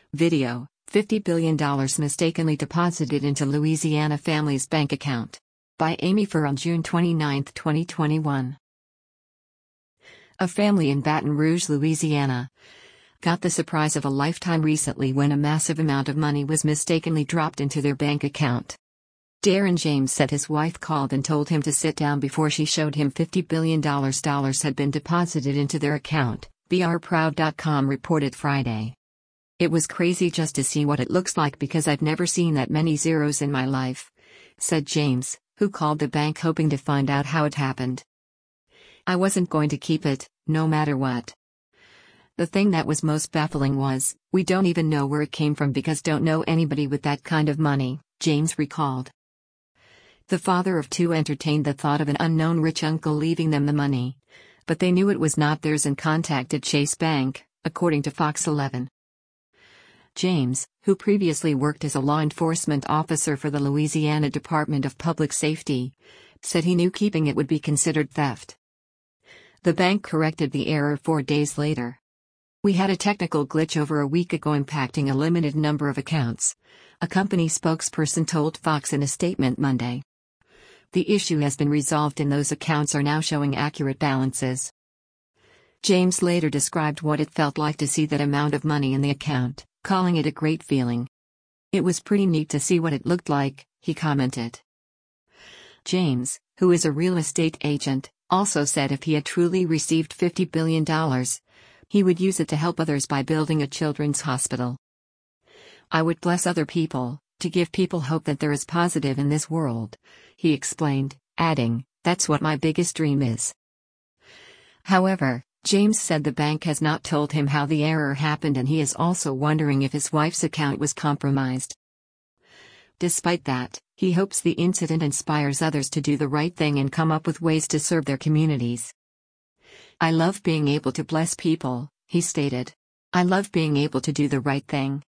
Video: $50 billion mistakenly deposited into Louisiana family's bank account. By Amy Furr on June 29, 2021. A family in Baton Rouge, Louisiana, got the surprise of a lifetime recently when a massive amount of money was mistakenly dropped into their bank account. Darren James said his wife called and told him to sit down before she showed him $50 billion had been deposited into their account, brproud.com reported Friday. "It was crazy just to see what it looks like because I've never seen that many zeros in my life," said James, who called the bank hoping to find out how it happened. "I wasn't going to keep it, no matter what. The thing that was most baffling was, we don't even know where it came from because don't know anybody with that kind of money," James recalled. The father of two entertained the thought of an unknown rich uncle leaving them the money, but they knew it was not theirs and contacted Chase Bank, according to Fox 11. James, who previously worked as a law enforcement officer for the Louisiana Department of Public Safety, said he knew keeping it would be considered theft. The bank corrected the error 4 days later. "We had a technical glitch over a week ago impacting a limited number of accounts," a company spokesperson told Fox in a statement Monday. "The issue has been resolved and those accounts are now showing accurate balances." James later described what it felt like to see that amount of money in the account, calling it a great feeling. "It was pretty neat to see what it looked like," he commented. James, who is a real estate agent, also said if he had truly received $50 billion, he would use it to help others by building a children's hospital. "I would bless other people, to give people hope that there is positive in this world," he explained, adding, "That's what my biggest dream is." However, James said the bank has not told him how the error happened and he is also wondering if his wife's account was compromised. Despite that, he hopes the incident inspires others to do the right thing and come up with ways to serve their communities. "I love being able to bless people," he stated. "I love being able to do the right thing."